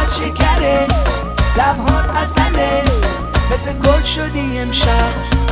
خندت شکره، لبهات عسله، مثل گل شدی امشب.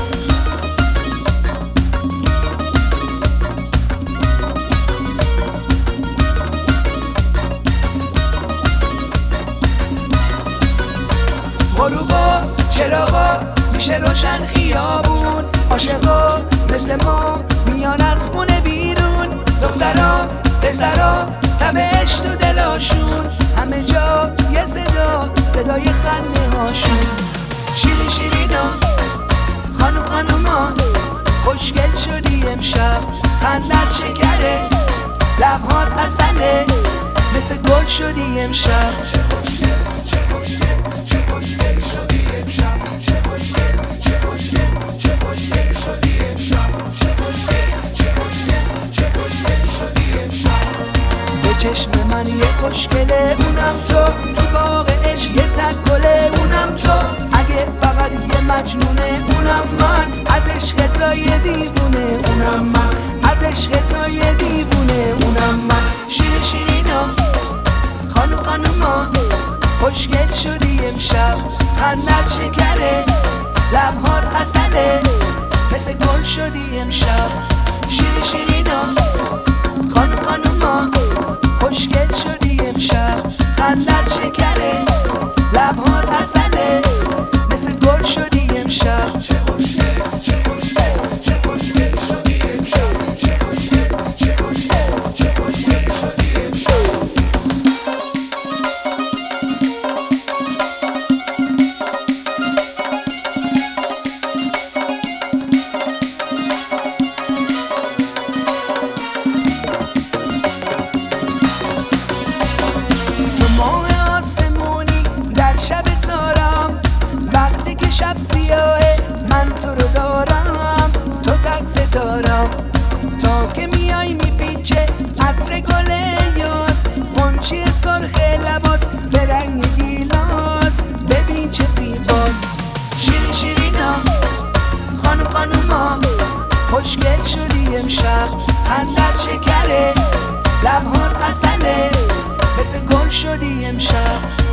غروبا چراغا میشه روشن خیابون، عاشقا مثل ما میان از خونه بیرون، دخترا پسرا تب عشق تو دلاشون، همه جا یه صدا، صدای خنده هاشون. شیری شیرینا خانوم خانوما خوشگل شدی امشب، خندت شکره، لبهات عسله، مثل گل شدی امشب. چه خوشگل چه خوشگل چه خوشگل شدی امشب، چه خوشگل چه خوشگل چه خوشگل شدی امشب، چه خوشگل چه خوشگل چه خوشگل شدی امشب. به چشم من یه خوشگله اونم تو باغ عشق یه تک گله اونم تو، اگه فقط یه مجنونه اونم من، از عشق تا یه دیوونه اونم من، از عشق تا یه دیوونه اونم من. شیری شیرینا خانوم خانوما خوشگل شدی امشب، خندت شکره، لبهات عسله، مثل گل شدی امشب. شیری شیرینا خانوم خانوما خوشگل شدی امشب، خندت شکره، لبهات عسله، مثل گل شدی امشب. چه خوشگل چه خوشگل چه خوشگل شدی امشب، چه خوشگل چه خوشگل چه خوشگل شدی امشب. شب تارم وقتی که شب سیاهه، من تو رو دارم، تو تک ستارم، تا که میای میپیچه عطر گل یاس، غنچه سرخ لبات به رنگ گیلاس، ببین چه زیباست. شیری شیرینا خانوم خانوما خوشگل شدی امشب، خندت شکره، لبهات عسله، مثل گل شدی امشب.